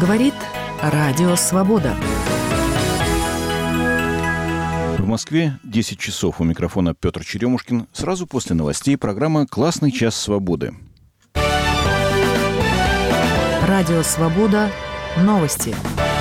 Говорит Радио Свобода. В Москве 10 часов. У микрофона Петр Черемушкин. Сразу после новостей программа «Классный час свободы». Радио Свобода. Новости.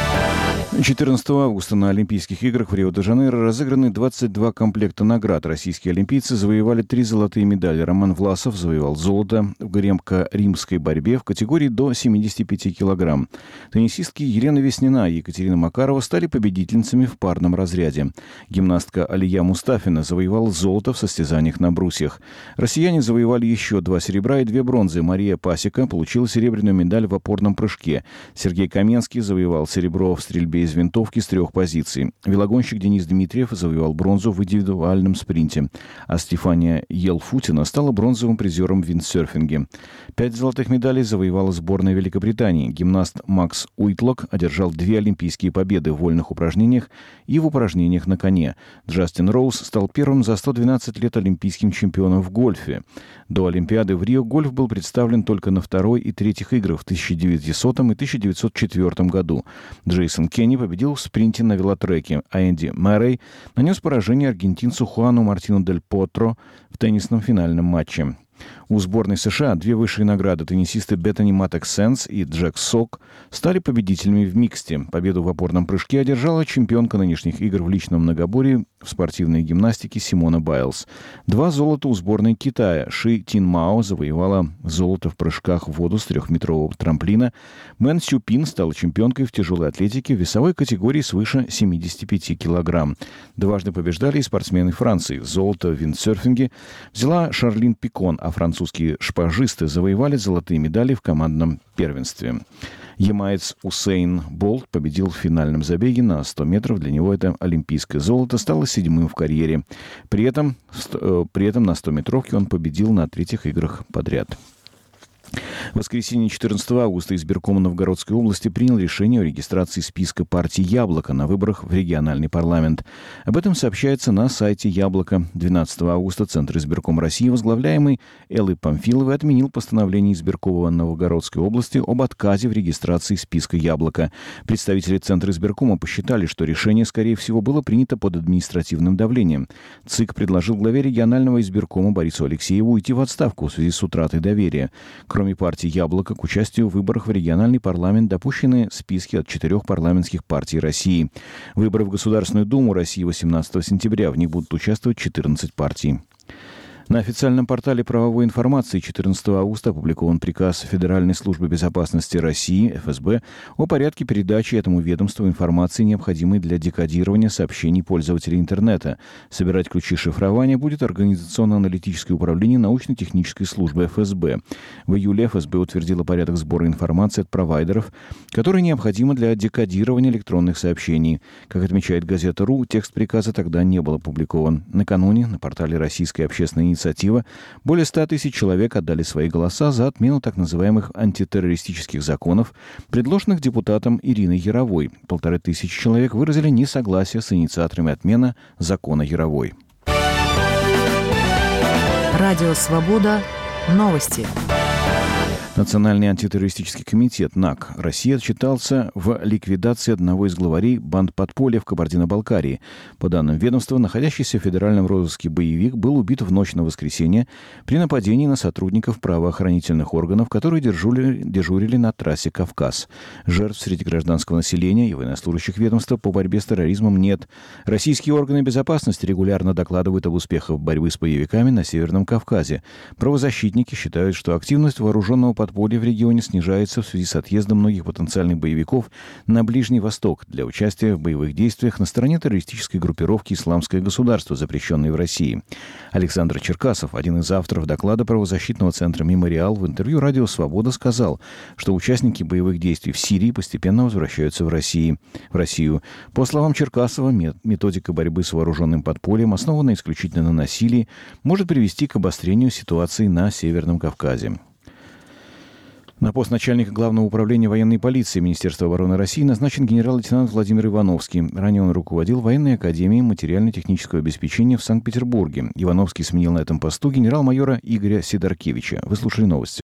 14 августа на Олимпийских играх в Рио-де-Жанейро разыграны 22 комплекта наград. Российские олимпийцы завоевали 3 золотые медали. Роман Власов завоевал золото в греко-римской борьбе в категории до 75 килограмм. Теннисистки Елена Веснина и Екатерина Макарова стали победительницами в парном разряде. Гимнастка Алия Мустафина завоевала золото в состязаниях на брусьях. Россияне завоевали еще 2 серебра и 2 бронзы. Мария Пасека получила серебряную медаль в опорном прыжке. Сергей Каменский завоевал серебро в стрельбе из винтовки с 3 позиций. Велогонщик Денис Дмитриев завоевал бронзу в индивидуальном спринте, а Стефания Елфутина стала бронзовым призером в виндсерфинге. 5 золотых медалей завоевала сборная Великобритании. Гимнаст Макс Уитлок одержал 2 олимпийские победы в вольных упражнениях и в упражнениях на коне. Джастин Роуз стал первым за 112 лет олимпийским чемпионом в гольфе. До Олимпиады в Рио гольф был представлен только на 2-й и 3-х играх в 1900 и 1904 году. Джейсон Кенни победил в спринте на велотреке, а Энди Мэррей нанес поражение аргентинцу Хуану Мартину Дель Потро в теннисном финальном матче. У сборной США 2 высшие награды. Теннисисты Беттани Матtek-Сенс и Джек Сок стали победителями в миксте. Победу в опорном прыжке одержала чемпионка нынешних игр в личном многоборье в спортивной гимнастике Симона Байлз. 2 золота у сборной Китая. Ши Тинмао завоевала золото в прыжках в воду с 3-метрового трамплина. Мэн Сюпин стала чемпионкой в тяжелой атлетике в весовой категории свыше 75 килограмм. Дважды побеждали и спортсмены Франции. Золото в виндсерфинге взяла Шарлин Пикон, а французские шпажисты завоевали золотые медали в командном первенстве. Ямаец Усейн Болт победил в финальном забеге на 100 метров. Для него это олимпийское золото стало 7-м в карьере. При этом на 100-метровке он победил на 3-х играх подряд. В воскресенье 14 августа избирком Новгородской области принял решение о регистрации списка партии «Яблоко» на выборах в региональный парламент. Об этом сообщается на сайте «Яблоко». 12 августа Центр избирком России, возглавляемый Эллой Памфиловой, отменил постановление избиркома Новгородской области об отказе в регистрации списка «Яблоко». Представители Центра избиркома посчитали, что решение, скорее всего, было принято под административным давлением. ЦИК предложил главе регионального избиркома Борису Алексееву уйти в отставку в связи с утратой доверия. Кроме партии «Яблоко», к участию в выборах в региональный парламент допущены списки от 4 парламентских партий России. Выборы в Государственную Думу России 18 сентября. В них будут участвовать 14 партий. На официальном портале правовой информации 14 августа опубликован приказ Федеральной службы безопасности России, ФСБ, о порядке передачи этому ведомству информации, необходимой для декодирования сообщений пользователей интернета. Собирать ключи шифрования будет Организационно-аналитическое управление научно-технической службы ФСБ. В июле ФСБ утвердила порядок сбора информации от провайдеров, который необходим для декодирования электронных сообщений. Как отмечает газета РУ, текст приказа тогда не был опубликован. Накануне на портале Российской общественной инициатива более 100 тысяч человек отдали свои голоса за отмену так называемых антитеррористических законов, предложенных депутатом Ириной Яровой. 1500 человек выразили несогласие с инициаторами отмены закона Яровой. Радио Свобода. Новости. Национальный антитеррористический комитет НАК России отчитался в ликвидации одного из главарей банд подполья в Кабардино-Балкарии. По данным ведомства, находящийся в федеральном розыске боевик был убит в ночь на воскресенье при нападении на сотрудников правоохранительных органов, которые дежурили на трассе Кавказ. Жертв среди гражданского населения и военнослужащих ведомства по борьбе с терроризмом нет. Российские органы безопасности регулярно докладывают об успехах борьбы с боевиками на Северном Кавказе. Правозащитники считают, что активность вооруженного подполье в регионе снижается в связи с отъездом многих потенциальных боевиков на Ближний Восток для участия в боевых действиях на стороне террористической группировки «Исламское государство», запрещенной в России. Александр Черкасов, один из авторов доклада правозащитного центра «Мемориал», в интервью «Радио Свобода» сказал, что участники боевых действий в Сирии постепенно возвращаются в Россию. По словам Черкасова, методика борьбы с вооруженным подпольем, основанная исключительно на насилии, может привести к обострению ситуации на Северном Кавказе. На пост начальника Главного управления военной полиции Министерства обороны России назначен генерал-лейтенант Владимир Ивановский. Ранее он руководил военной академией материально-технического обеспечения в Санкт-Петербурге. Ивановский сменил на этом посту генерал-майора Игоря Сидоркевича. Вы слушали новости.